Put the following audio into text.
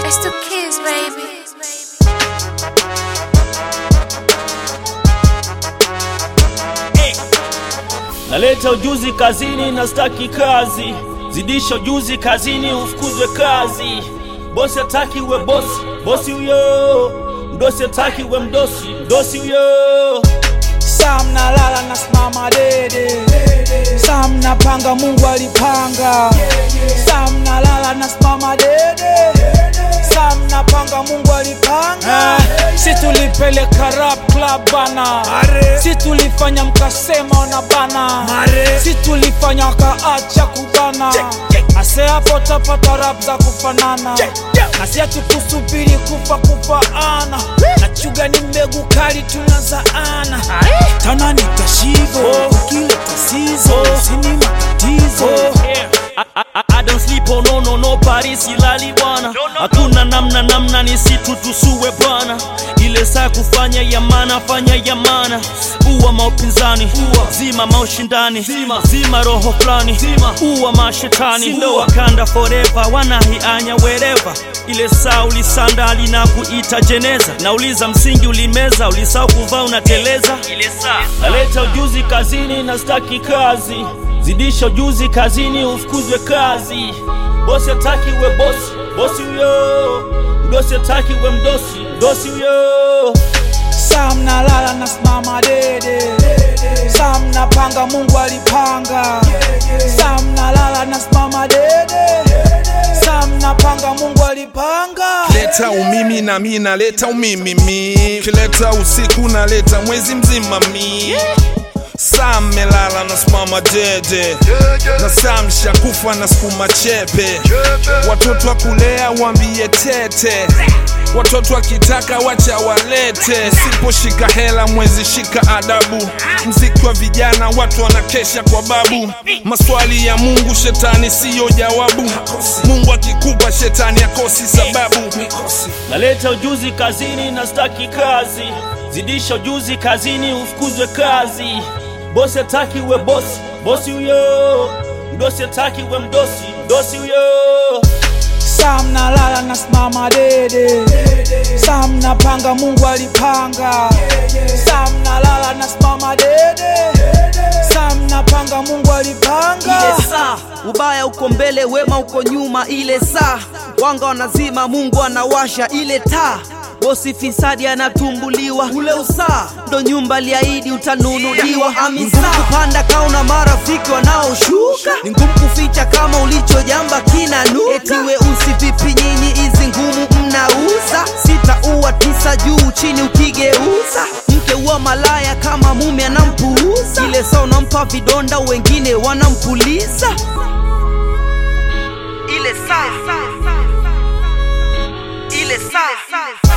It's the kids, baby. Naleta ujuzi kazini na staki kazi. Zidisha ujuzi kazini ufukuzwe kazi. Bosi hataki uwe bosi, bosi huyo. Mdosi hataki uwe mdosi, mdosi huyo. Sam na lala na simama dede. Sam na panga Mungu alipanga. Sam na lala na simama dede. Sam na panga Mungu alipanga. Si tulipeleka rap club bana. Si tulifanya mkasema ona bana. Si tulifanya wakaacha kubana. Ase hapo tapata rap za kufanana. Na si hatukusubiri kufa ana. Na chuga ni mbegu kali tunazaana. Tana ni kashivo kile tasizo. Sini matatizo. I don't sleep, oh no, nobody silali bwana. Hakuna namna ni situ tusuwe bwana. Ile saa kufanya yamana, fanya yamana. Uwa maupinzani, zima maushindani. Zima roho flani, uwa mashetani. Ndo wakanda forever, wanahianya wherever. Ile saa ulisandali na kuita jeneza. Nauliza msingi ulimeza, ulisahau kuvaa unateleza. Ile saa naleta ujuzi kazini na staki kazi. Zidisha ujuzi kazini ufukuzwe kazi. Bosi hataki uwe bosi, bosi huyo. Mdosi hataki uwe mdosi, mdosi huyo. Sam na lala na simama dede. Sam na panga Mungu alipanga. Sam na lala na simama dede. Sam na panga Mungu alipanga. Leta umimi na mi na leta umimi mi. Kileta usiku na leta mwezi mzima mi. Sam melala na simama dede. Na Sam shakufa na skuma chepe. Watoto wa kulea wambie tete. Watoto wakitaka wacha walete. Sipo shika hela mwezi shika adabu. Mziki wa vijana watu wanakesha kwa babu. Maswali ya Mungu shetani siyo jawabu. Mungu akikupa shetani akosi sababu. Naleta ujuzi kazini na staki kazi. Zidisha ujuzi kazini ufukuzwe kazi. Bosi hataki uwe bosi, bosi huyo. Mdosi hataki uwe mdosi, mdosi huyo. Sam na lala na simama dede. Sam na panga Mungu alipanga. Sam na lala na simama dede. Sam na panga Mungu alipanga. Ile saa ubaya uko mbele, wema uko nyuma. Ile saa wanga wanazima, Mungu anawasha ile taa. Bosi fisadi anatumbuliwa. Ule usaa ndo nyumba liahidi utanunuliwa. Ni ngumu kupanda kauna marafiki wanaoshuka. Ni ngumu kuficha kama ulichojamba kinanuka. Eti weusi vipi nyinyi hizi ngumu mnauza. 6 uwa 9 juu chini ukigeuza. Mke uwa malaya kama mume anampuuza. Ile saa unampa vidonda wengine wanampuliza. Ile saa